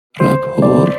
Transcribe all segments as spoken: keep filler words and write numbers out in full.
رپور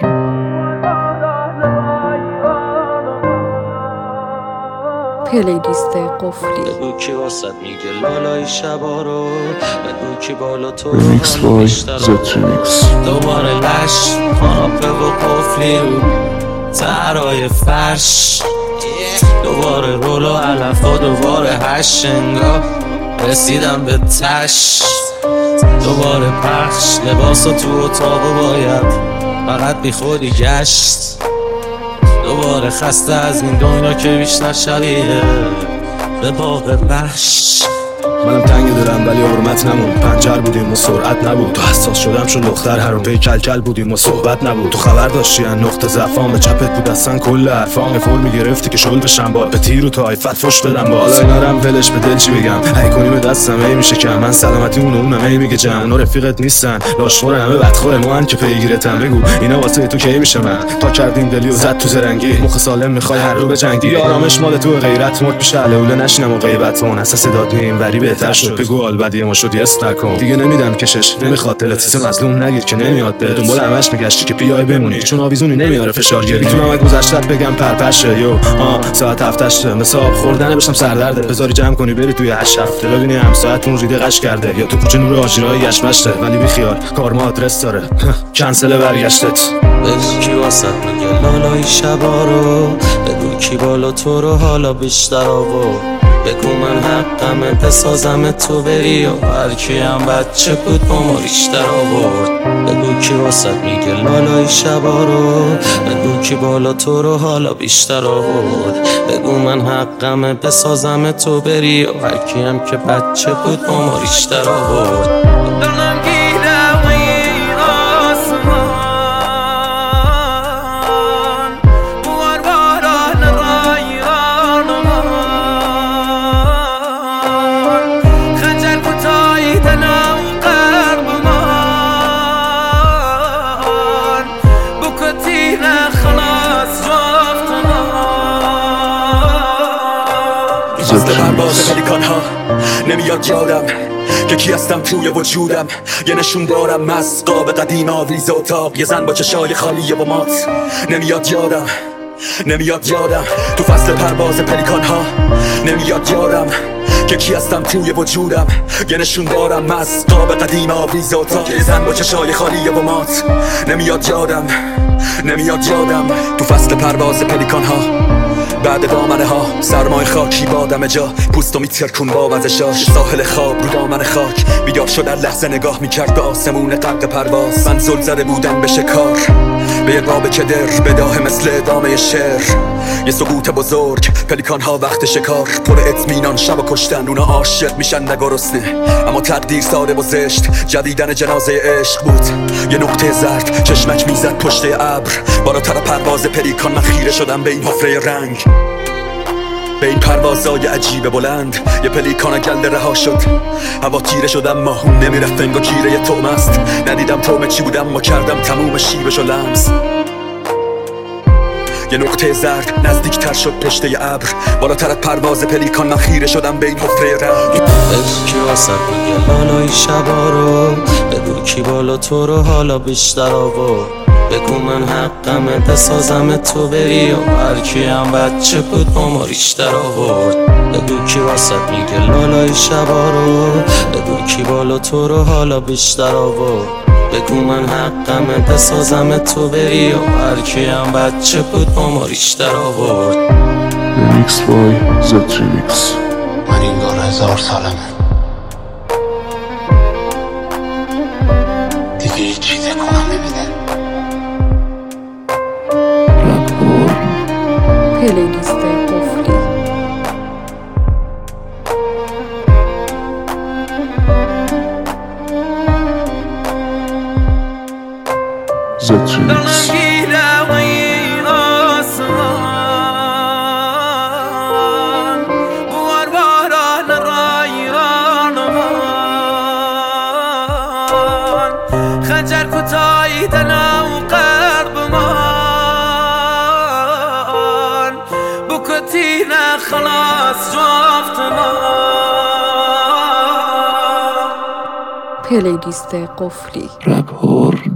پلیلیست قفلی بگو کی واسد میگه لالای شبا رو، بگو کی بالا تو رو ریمیکس حال بای بیشتر رو. زد ریمیکس. دوباره لش خاناپه و قفلی رو ترای فرش، دوباره رول و علف و دوباره هشت انگار رسیدم به تش، دوباره پخش لباس و تو اتاق باید فقط بی خودی گشت، دوباره خسته از این دنیا که بیشتر شبیه به باغ وحش. منم تنگ دلم ولی حرمت نمون، پنجر بودیم و سرعت نبود، تو حساس شدم چون دختر هرون پی کل کل بودیم و صحبت نبود، تو خبر داشتی ان نقطه ضعفام به چپت بود اصلا کل حرفام فور میگرفتی که شل بشم باد به تیر و تایفت فش بدم باز. حالا اینا رم ولش به دل چی بگم، هی کنیم دستم ای میشه کم، من سلامتی اون اونم ای میگه جمع، اونا رفیقت نیستن لاشخور همه بدخور ما ان که پیگیرتم، بگو اینا واسه تو کی میشه من تا کردیم دلی و زد تو زرنگی، مخ سالم میخوای هر رو به جنگی، آرامش مال تو غیرت مرد پیش علوله نشینم و غیبت اون اساس داد نیم وری بهتر شد، بگو البدی ما شد یس نکن دیگه نمیدم کشش، نمیخواد دلت سیس مظلوم نگیر که نمیاد به دنبال همش میگشتی که بیای بمونی چون آویزونی نمیاره فشار گیری، میتونم گذشتت بگم پرپشه یو آ ساعت هفتشه مساب خوردن بشم سردرده، بذاری جمع کنی بری توی هشت هفته ببینی همسایه‌تون ریده قش کرده یا تو کوچه نور آجیرای یشمشته، ولی بی خیال کار ما آدرس داره کنسل برگشتت. بگو کی واسد میگه لالای شبا رو، بگو کی بالا تو رو حالا بیشتر آورد، بگو من حقمه بسازم تو بری و هرکی هم بچه بود با ما بیشتر آورد، بگو کی واسد میگه لالای شبا رو، بگو کی بالا تو رو حالا بیشتر آورد، بگو من حقمه بسازم تو بری و هرکی هم که بچه بود با ما بیشتر آورد. فصل پرواز پلیکان ها نمیاد یادم که کی هستم توی وجودم، یه نشون دارم از قاب قدیم آویز اتاق، یه زن با چشای خالیه و مات، نمیاد یادم نمیاد یادم تو فصل پرواز پلیکان ها نمیاد یادم که کی هستم توی وجودم، یه نشون دارم از قاب قدیم آویز اتاق، یه زن با چشای خالیه و مات، نمیاد یادم نمیاد یادم تو فصل پرواز پلیکان ها بعد دامنه ها سرمای خاکی بادم جا، پوستو میترکون با وزشاش، ساحل خواب رو دامن خاک، بیدار شد در لحظه نگاه میکرد به آسمون غرق پرواز، من زل زده بودم به شکار به یه قاب کدر بداه مثل ادامه شعر، یه سقوط بزرگ پلیکان ها وقت شکار، پر اطمینان شب و کشتن اونا عاشق میشن نگرسنه، اما تقدیر ساده و زشت جدیدن جنازه عشق بود، یه نقطه زرد چشمک میزد پشت ابر، بالاتر پرواز پلیکان من خیره شدم به این حفره رنگ، به این پروازای عجیب بلند، یه پلیکان گلده رها شد، هوا تیره شدم ماهون نمیرفت انگا گیره یه توم است، ندیدم توم چی بودم ما کردم تموم شیبش و لمس، یه نقطه زرد نزدیک تر شد پشته ابر، بالاتر پرواز پلیکان من خیره شدم به این حفره رنگ. بگو کی واسد میگه لالای شبا رو، بگو کی بالا تو رو حالا بیشتر آورد، بگو من حقمه بسازم تو بری و هرکی هم بچه بود با ما بیشتر آورد، بگو کی واسد میگه لالای شبا رو، بگو کی بالا تو رو حالا بیشتر آورد، بگو من حقمه بسازم تو بری و هرکی هم بچه بود با ما بیشتر آورد. ریمیکس بای زد ریمیکس. من این دار هزار سالمه دیگه هیچی تکونم نمیده. رپور پلیلیست قفلی زد ریمیکس. خنجر کوتاهی دلم و قلب من بکتینه خلاص جفت من. پلیلیست قفلی رپور